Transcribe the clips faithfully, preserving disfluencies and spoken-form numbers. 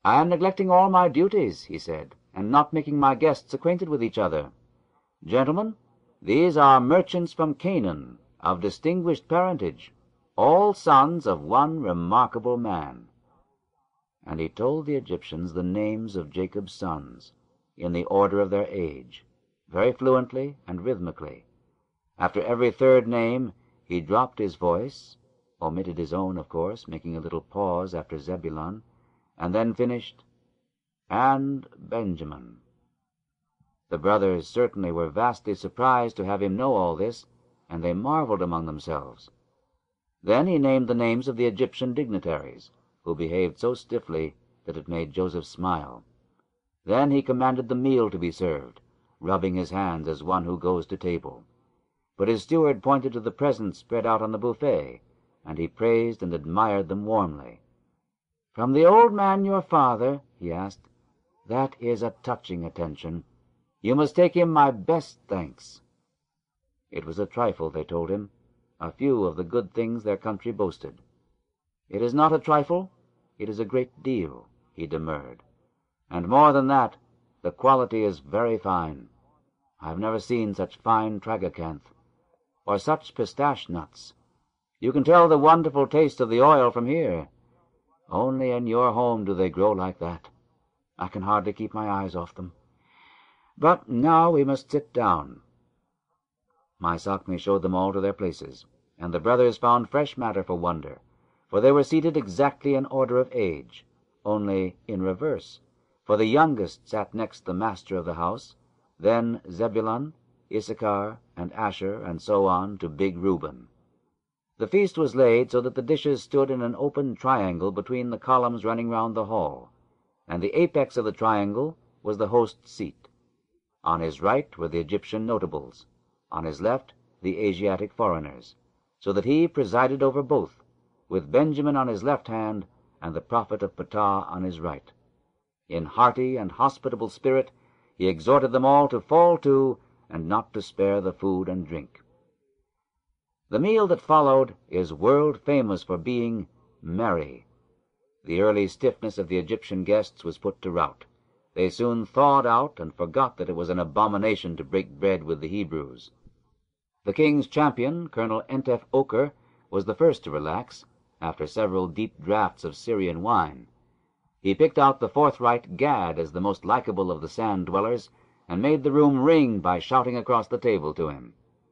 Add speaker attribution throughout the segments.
Speaker 1: "I am neglecting all my duties," he said, "and not making my guests acquainted with each other. Gentlemen, these are merchants from Canaan, of distinguished parentage, all sons of one remarkable man." And he told the Egyptians the names of Jacob's sons, in the order of their age, very fluently and rhythmically. After every third name he dropped his voice, omitted his own, of course, making a little pause after Zebulun, and then finished, "and Benjamin." The brothers certainly were vastly surprised to have him know all this, and they marveled among themselves. Then he named the names of the Egyptian dignitaries, who behaved so stiffly that it made Joseph smile. Then he commanded the meal to be served, rubbing his hands as one who goes to table. But his steward pointed to the presents spread out on the buffet, and he praised and admired them warmly. "From the old man your father," he asked, "that is a touching attention. You must take him my best thanks." It was a trifle, they told him, a few of the good things their country boasted. "It is not a trifle, it is a great deal," he demurred. "And more than that, the quality is very fine. I have never seen such fine tragacanth, or such pistache nuts. You can tell the wonderful taste of the oil from here. Only in your home do they grow like that. I can hardly keep my eyes off them. But now we must sit down." My Sacme showed them all to their places, and the brothers found fresh matter for wonder, for they were seated exactly in order of age, only in reverse, for the youngest sat next the master of the house, then Zebulun, Issachar, and Asher, and so on to big Reuben. The feast was laid so that the dishes stood in an open triangle between the columns running round the hall, and the apex of the triangle was the host's seat. On his right were the Egyptian notables, on his left the Asiatic foreigners, so that he presided over both, with Benjamin on his left hand and the prophet of Ptah on his right. In hearty and hospitable spirit he exhorted them all to fall to and not to spare the food and drink. The meal that followed is world-famous for being merry. The early stiffness of the Egyptian guests was put to rout. They soon thawed out and forgot that it was an abomination to break bread with the Hebrews. The king's champion, Colonel Entef Oker, was the first to relax, after several deep draughts of Syrian wine. He picked out the forthright Gad as the most likable of the sand-dwellers, and made the room ring by shouting across the table to him.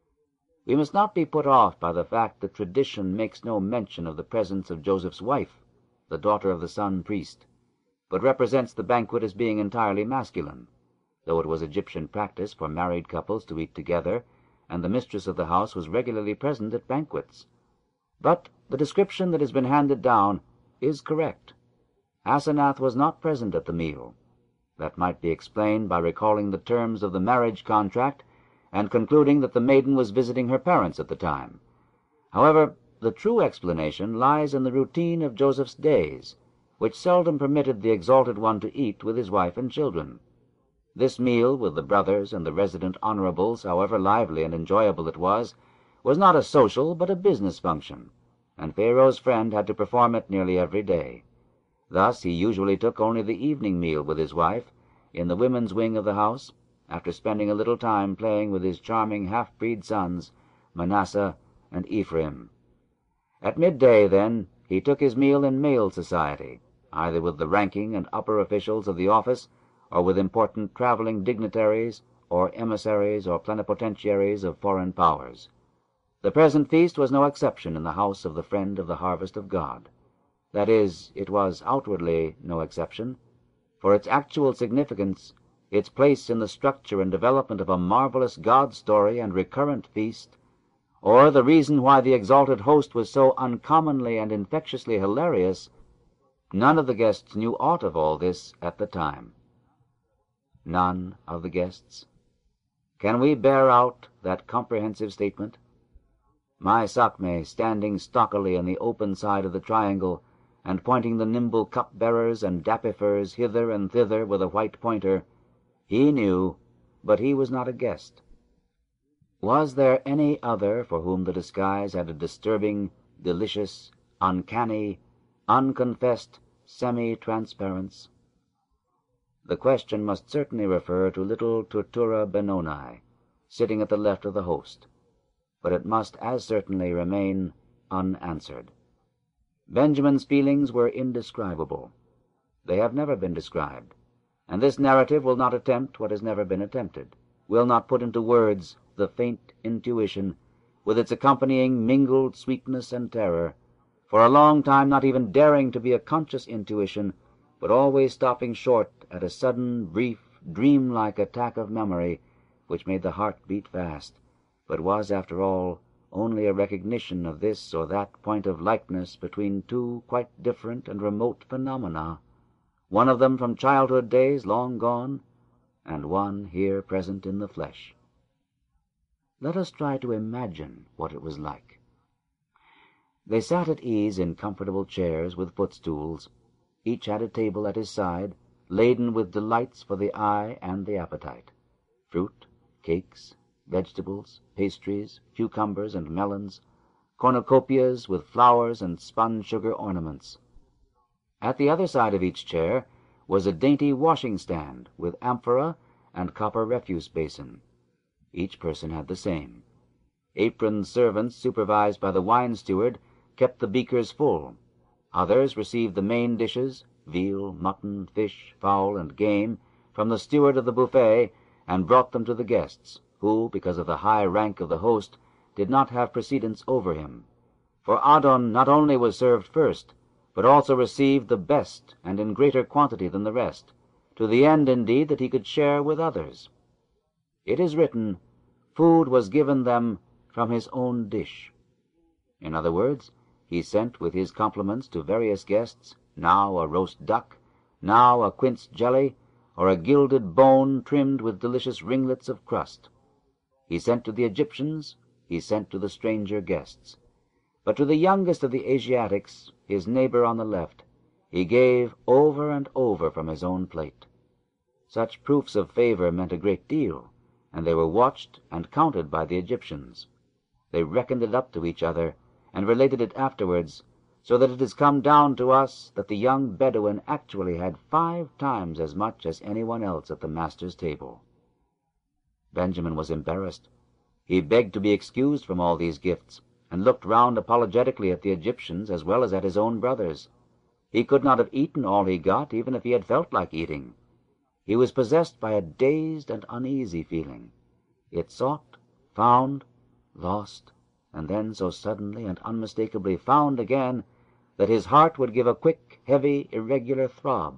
Speaker 1: We must not be put off by the fact that tradition makes no mention of the presence of Joseph's wife, the daughter of the sun priest, but represents the banquet as being entirely masculine, though it was Egyptian practice for married couples to eat together, and the mistress of the house was regularly present at banquets. But the description that has been handed down is correct. Asenath was not present at the meal. That might be explained by recalling the terms of the marriage contract and concluding that the maiden was visiting her parents at the time. However, the true explanation lies in the routine of Joseph's days, which seldom permitted the exalted one to eat with his wife and children. This meal with the brothers and the resident honorables, however lively and enjoyable it was, was not a social but a business function, and Pharaoh's friend had to perform it nearly every day. Thus he usually took only the evening meal with his wife, in the women's wing of the house, after spending a little time playing with his charming half-breed sons, Manasseh and Ephraim. At midday, then, he took his meal in male society, either with the ranking and upper officials of the office, or with important traveling dignitaries, or emissaries or plenipotentiaries of foreign powers. The present feast was no exception in the house of the friend of the harvest of God. That is, it was outwardly no exception, for its actual significance, its place in the structure and development of a marvelous God story and recurrent feast, or the reason why the exalted host was so uncommonly and infectiously hilarious, none of the guests knew aught of all this at the time. None of the guests? Can we bear out that comprehensive statement? My Sacme, standing stockily on the open side of the triangle, and pointing the nimble cup-bearers and dappifers hither and thither with a white pointer, he knew, but he was not a guest. Was there any other for whom the disguise had a disturbing, delicious, uncanny, unconfessed semi-transparence? The question must certainly refer to little Turturra Benoni, sitting at the left of the host, but it must as certainly remain unanswered. Benjamin's feelings were indescribable. They have never been described, and this narrative will not attempt what has never been attempted, will not put into words the faint intuition, with its accompanying mingled sweetness and terror, for a long time not even daring to be a conscious intuition, but always stopping short at a sudden, brief, dream-like attack of memory, which made the heart beat fast, but was, after all, only a recognition of this or that point of likeness between two quite different and remote phenomena, one of them from childhood days long gone, and one here present in the flesh. Let us try to imagine what it was like. They sat at ease in comfortable chairs with footstools. Each had a table at his side, laden with delights for the eye and the appetite, fruit, cakes, vegetables, pastries, cucumbers and melons, cornucopias with flowers and spun-sugar ornaments. At the other side of each chair was a dainty washing-stand with amphora and copper refuse basin. Each person had the same. Aproned servants, supervised by the wine-steward, kept the beakers full. Others received the main dishes, veal, mutton, fish, fowl, and game, from the steward of the buffet, and brought them to the guests, who, because of the high rank of the host, did not have precedence over him. For Adon not only was served first, but also received the best and in greater quantity than the rest, to the end, indeed, that he could share with others. It is written, food was given them from his own dish. In other words, he sent with his compliments to various guests, now a roast duck, now a quince jelly, or a gilded bone trimmed with delicious ringlets of crust. He sent to the Egyptians, he sent to the stranger guests. But to the youngest of the Asiatics, his neighbor on the left, he gave over and over from his own plate. Such proofs of favor meant a great deal, and they were watched and counted by the Egyptians. They reckoned it up to each other, and related it afterwards, so that it has come down to us that the young Bedouin actually had five times as much as anyone else at the master's table. Benjamin was embarrassed. He begged to be excused from all these gifts, and looked round apologetically at the Egyptians as well as at his own brothers. He could not have eaten all he got, even if he had felt like eating. He was possessed by a dazed and uneasy feeling. It sought, found, lost, and then so suddenly and unmistakably found again that his heart would give a quick, heavy, irregular throb.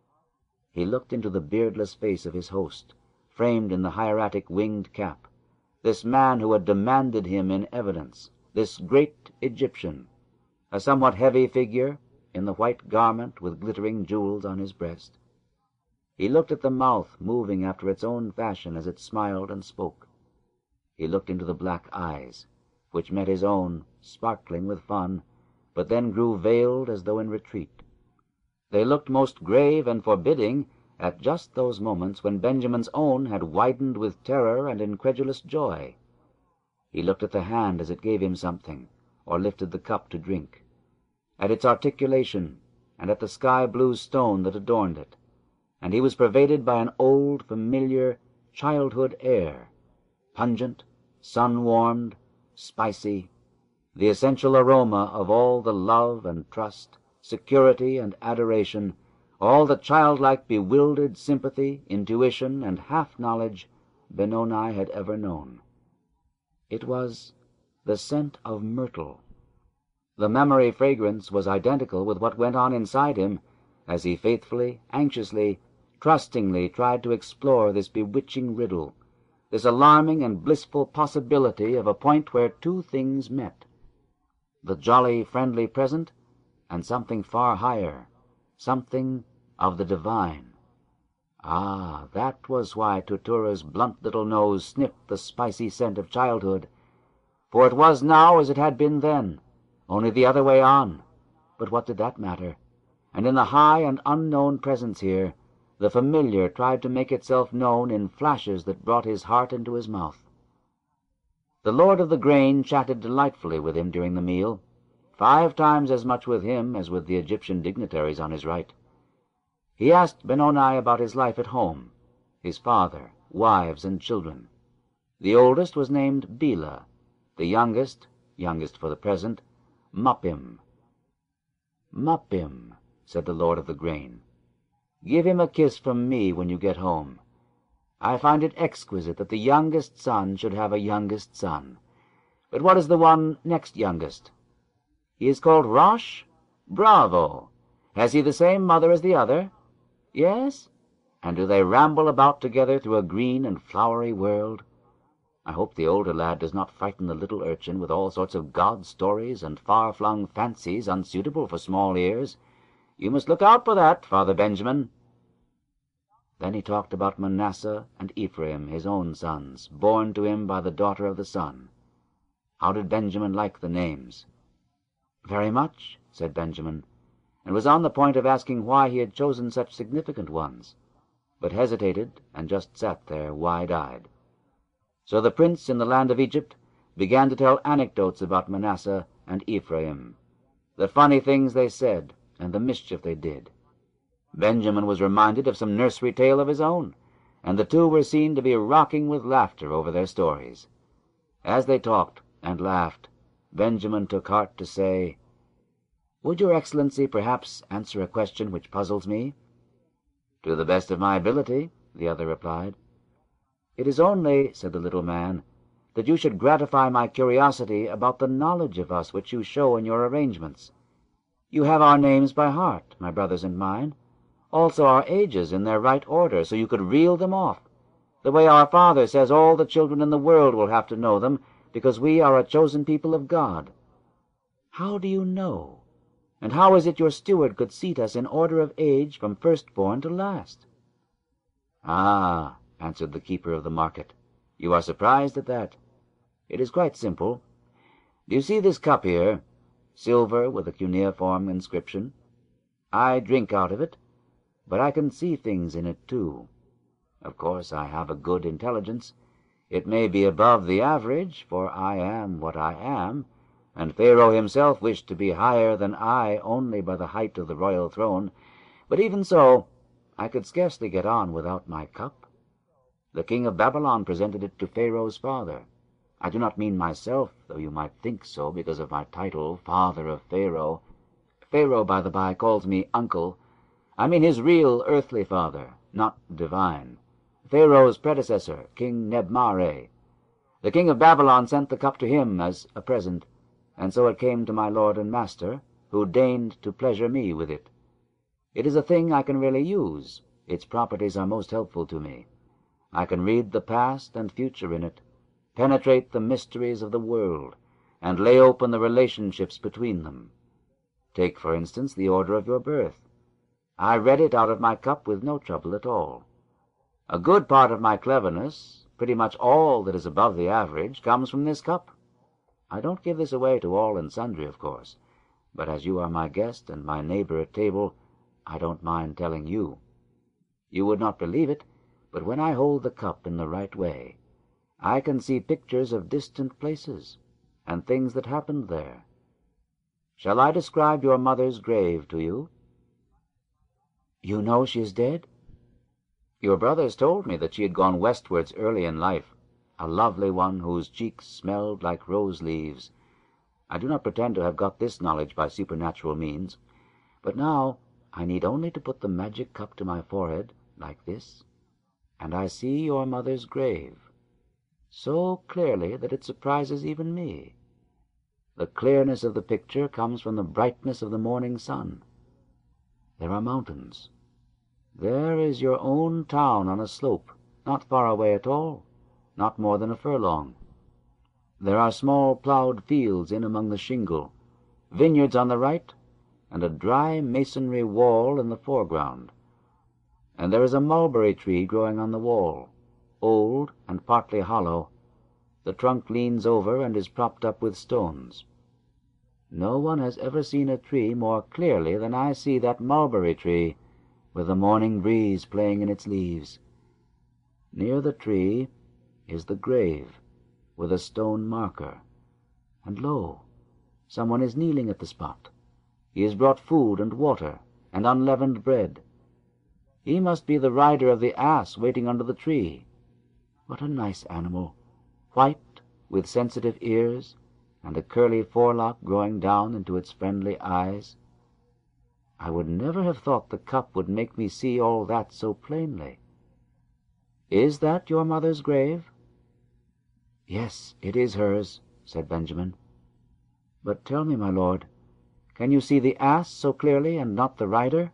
Speaker 1: He looked into the beardless face of his host, framed in the hieratic winged cap, this man who had demanded him in evidence, this great Egyptian, a somewhat heavy figure in the white garment with glittering jewels on his breast. He looked at the mouth moving after its own fashion as it smiled and spoke. He looked into the black eyes, which met his own, sparkling with fun, but then grew veiled as though in retreat. They looked most grave and forbidding at just those moments when Benjamin's own had widened with terror and incredulous joy. He looked at the hand as it gave him something, or lifted the cup to drink, at its articulation, and at the sky-blue stone that adorned it, and he was pervaded by an old, familiar, childhood air, pungent, sun-warmed, spicy, the essential aroma of all the love and trust, security and adoration, all the childlike bewildered sympathy, intuition, and half-knowledge Benoni had ever known. It was the scent of myrtle. The memory fragrance was identical with what went on inside him as he faithfully, anxiously, trustingly tried to explore this bewitching riddle, this alarming and blissful possibility of a point where two things met, the jolly, friendly present and something far higher, something of the divine. Ah, that was why Turturra's blunt little nose sniffed the spicy scent of childhood, for it was now as it had been then, only the other way on. But what did that matter? And in the high and unknown presence here, the familiar tried to make itself known in flashes that brought his heart into his mouth. The Lord of the Grain chatted delightfully with him during the meal, five times as much with him as with the Egyptian dignitaries on his right. He asked Benoni about his life at home, his father, wives, and children. The oldest was named Bela, the youngest, youngest for the present, Muppim. Muppim, said the Lord of the Grain, give him a kiss from me when you get home. I find it exquisite that the youngest son should have a youngest son. But what is the one next youngest? He is called Rosh? Bravo! Has he the same mother as the other? Yes? And do they ramble about together through a green and flowery world? I hope the older lad does not frighten the little urchin with all sorts of god stories and far-flung fancies unsuitable for small ears. You must look out for that, Father Benjamin. Then he talked about Manasseh and Ephraim, his own sons, born to him by the daughter of the sun. How did Benjamin like the names? Very much, said Benjamin, and was on the point of asking why he had chosen such significant ones, but hesitated and just sat there wide-eyed. So the prince in the land of Egypt began to tell anecdotes about Manasseh and Ephraim, the funny things they said and the mischief they did. Benjamin was reminded of some nursery tale of his own, and the two were seen to be rocking with laughter over their stories. As they talked and laughed, Benjamin took heart to say, "Would your Excellency perhaps answer a question which puzzles me?" "To the best of my ability," the other replied. "It is only," said the little man, "that you should gratify my curiosity about the knowledge of us which you show in your arrangements. You have our names by heart, my brothers and mine, also our ages in their right order, so you could reel them off, the way our Father says all the children in the world will have to know them, because we are a chosen people of God. How do you know? And how is it your steward could seat us in order of age from firstborn to last?" "Ah," answered the keeper of the market, "you are surprised at that. It is quite simple. Do you see this cup here, silver with a cuneiform inscription? I drink out of it, but I can see things in it too. Of course I have a good intelligence. It may be above the average, for I am what I am, and Pharaoh himself wished to be higher than I only by the height of the royal throne. But even so, I could scarcely get on without my cup. The king of Babylon presented it to Pharaoh's father. I do not mean myself, though you might think so because of my title, Father of Pharaoh. Pharaoh, by the by, calls me uncle. I mean his real earthly father, not divine. Pharaoh's predecessor, King Nebmare. The king of Babylon sent the cup to him as a present, and so it came to my lord and master, who deigned to pleasure me with it. It is a thing I can really use. Its properties are most helpful to me. I can read the past and future in it, penetrate the mysteries of the world, and lay open the relationships between them. Take, for instance, the order of your birth. I read it out of my cup with no trouble at all. A good part of my cleverness, pretty much all that is above the average, comes from this cup. I don't give this away to all and sundry, of course, but as you are my guest and my neighbor at table, I don't mind telling you. You would not believe it, but when I hold the cup in the right way, I can see pictures of distant places and things that happened there. Shall I describe your mother's grave to you?" "You know she is dead?" "Your brothers told me that she had gone westwards early in life, a lovely one whose cheeks smelled like rose-leaves. I do not pretend to have got this knowledge by supernatural means, but now I need only to put the magic cup to my forehead, like this, and I see your mother's grave, so clearly that it surprises even me. The clearness of the picture comes from the brightness of the morning sun. There are mountains. There is your own town on a slope, not far away at all, not more than a furlong. There are small ploughed fields in among the shingle, vineyards on the right, and a dry masonry wall in the foreground. And there is a mulberry tree growing on the wall, old and partly hollow. The trunk leans over and is propped up with stones. No one has ever seen a tree more clearly than I see that mulberry tree, with the morning breeze playing in its leaves. Near the tree is the grave, with a stone marker. And lo, someone is kneeling at the spot. He has brought food and water and unleavened bread. He must be the rider of the ass waiting under the tree. What a nice animal, white, with sensitive ears, and a curly forelock growing down into its friendly eyes. I would never have thought the cup would make me see all that so plainly. Is that your mother's grave? Yes, it is hers, said Benjamin. But tell me, my lord, can you see the ass so clearly and not the rider?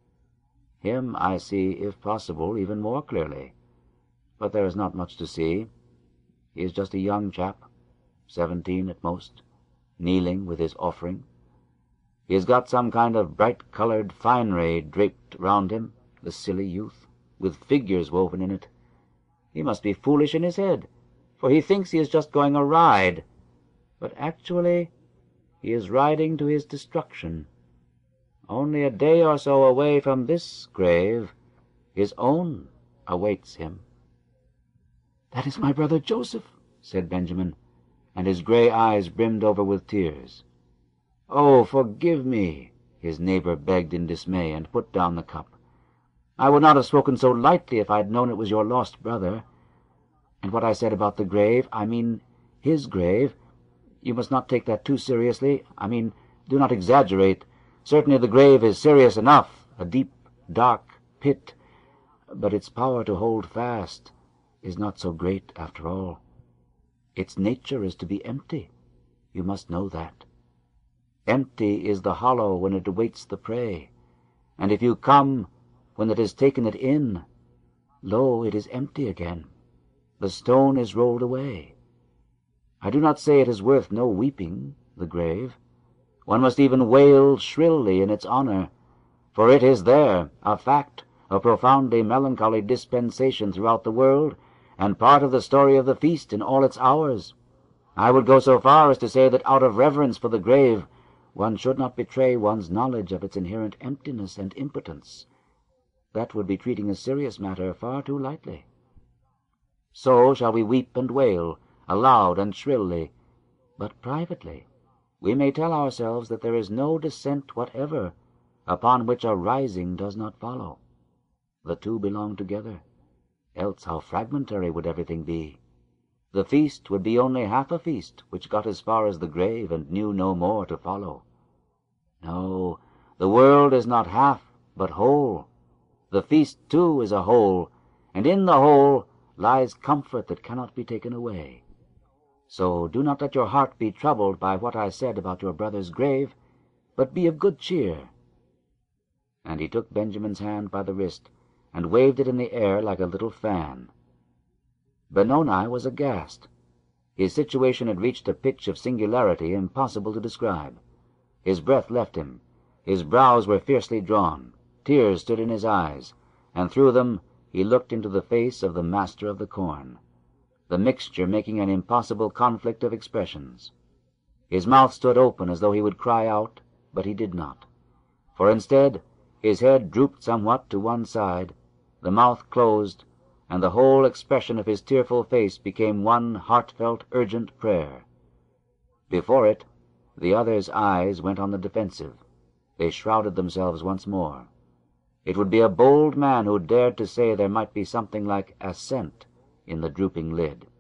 Speaker 1: Him I see, if possible, even more clearly. But there is not much to see. He is just a young chap, seventeen at most, kneeling with his offering. He has got some kind of bright-coloured finery draped round him, the silly youth, with figures woven in it. He must be foolish in his head, for he thinks he is just going a ride, but actually he is riding to his destruction. Only a day or so away from this grave, his own awaits him. "That is my brother Joseph," said Benjamin, and his grey eyes brimmed over with tears. "Oh, forgive me," his neighbor begged in dismay, and put down the cup. "I would not have spoken so lightly if I had known it was your lost brother. And what I said about the grave, I mean his grave. You must not take that too seriously. I mean, do not exaggerate. Certainly the grave is serious enough, a deep, dark pit, but its power to hold fast is not so great after all. Its nature is to be empty. You must know that. Empty is the hollow when it awaits the prey, and if you come when it has taken it in, lo, it is empty again. The stone is rolled away. I do not say it is worth no weeping, the grave. One must even wail shrilly in its honor, for it is there, a fact, a profoundly melancholy dispensation throughout the world, and part of the story of the feast in all its hours. I would go so far as to say that out of reverence for the grave, one should not betray one's knowledge of its inherent emptiness and impotence. That would be treating a serious matter far too lightly. So shall we weep and wail, aloud and shrilly, but privately. We may tell ourselves that there is no descent whatever upon which a rising does not follow. The two belong together, else how fragmentary would everything be. The feast would be only half a feast which got as far as the grave and knew no more to follow. No, the world is not half, but whole. The feast, too, is a whole, and in the whole lies comfort that cannot be taken away. So do not let your heart be troubled by what I said about your brother's grave, but be of good cheer." And he took Benjamin's hand by the wrist, and waved it in the air like a little fan. Benoni was aghast. His situation had reached a pitch of singularity impossible to describe. His breath left him, his brows were fiercely drawn, tears stood in his eyes, and through them he looked into the face of the master of the corn, the mixture making an impossible conflict of expressions. His mouth stood open as though he would cry out, but he did not, for instead his head drooped somewhat to one side, the mouth closed, and the whole expression of his tearful face became one heartfelt, urgent prayer. Before it, the other's eyes went on the defensive. They shrouded themselves once more. It would be a bold man who dared to say there might be something like assent in the drooping lid.